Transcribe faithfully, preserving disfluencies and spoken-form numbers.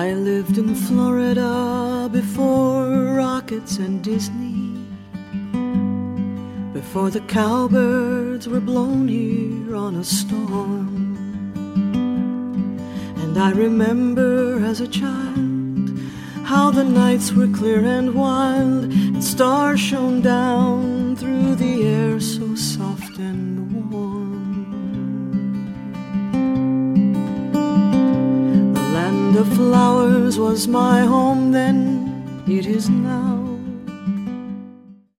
I lived in Florida before rockets and Disney, before the cowbirds were blown here on a storm. And I remember as a child how the nights were clear and wild, and stars shone down through the air so soft and warm. The land of flowers was my home then, it is now